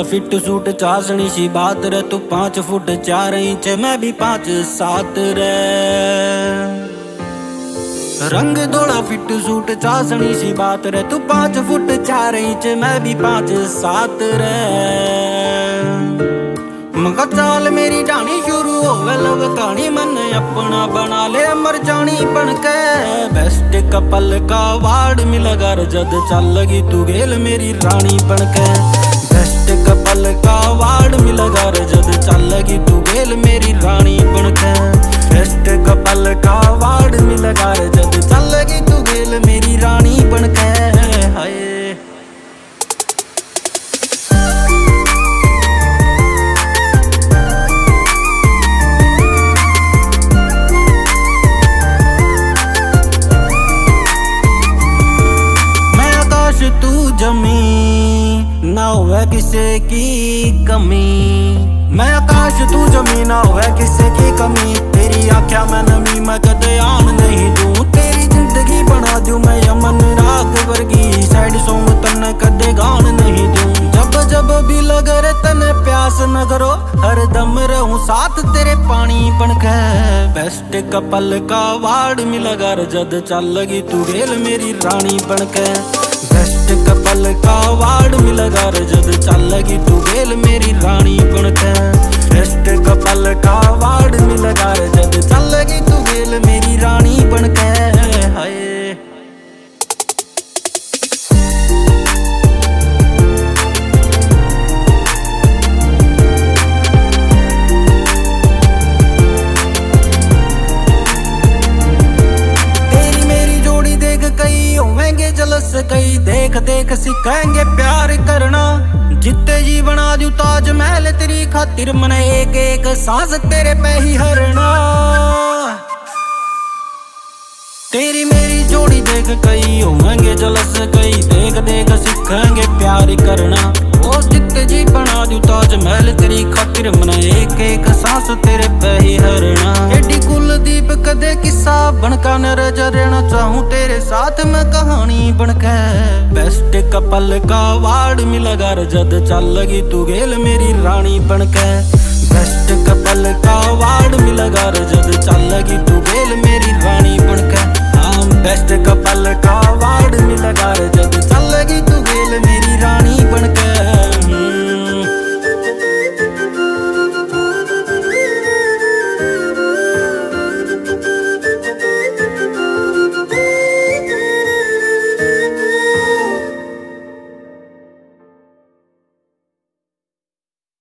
Fit suit चासनी सी बात रे, तू 5 फुट 4 इंच मैं भी 5'7" रे। रंग धोला फिट सूट चासनी सी बात रे, तू 5 फुट 4 इंच मैं भी 5'7" रे। मगा चाल मेरी डानी शुरू होवे लव कहानी, मन अपना बना ले अमर जानी बनके। बेस्ट कपल का अवार्ड मिला घर जद चल लगी तू गेल मेरी रानी बनके। बेस्ट कपल का अवार्ड मिला घर जद चल लगी तू गेल मेरी रानी बनके। बेस्ट कपल का अवार्ड मिला घर जद चल लगी तू गेल मेरी रानी बनके। हाय तू जमी ना हुआ किसी की कमी, मैं आकाश तू जमी ना हुआ किसी की कमी। तेरी आख्या मैं नमी मैं कदे आन नहीं दूं, तेरी जिंदगी बना दूं मैं यमन राग वर्गी। सैड सॉन्ग तन्ने कदे गान नहीं दूं, जब जब भी लगे रे तने प्यास न करो, हर दम रहूं साथ तेरे पानी बनके। बेस्ट कपल का अवार्ड मिला घर जद चल लगी तू गेल मेरी रानी बनके। बेस्ट कपल का अवार्ड मिला घर जद चल लगी तू गेल मेरी रानी बनके। बेस्ट कपल का अवार्ड मिला घर जद चल लगी तू गेल मेरी रानी बनके। हाय जलस कई देख देख सिखाएंगे प्यार करना। जित्ते जी बना दूं ताजमहल तेरी खातिर, मन एक एक सांस तेरे पे ही हरना। तेरी मेरी जोड़ी देख कई होंगे जलस कई देख देख सिखाएंगे प्यार करना। ओ जित्ते जी बना दूं ताजमहल तेरी खातिर, मन एक एक सांस तेरे पे ही हरना। एडी कुलदीप कदे किस्सा बनका नजर रहना चाहूं तेरे साथ मैं कहानी बनके। बेस्ट कपल का अवार्ड मिला घर जद चल लगी तू गेल मेरी रानी बनके। बेस्ट कपल का अवार्ड मिला घर जद चल लगी तू गेल मेरी रानी बनके। हाँ बेस्ट कपल का अवार्ड मिला घर जद चल लगी तू गेल मेरी रानी।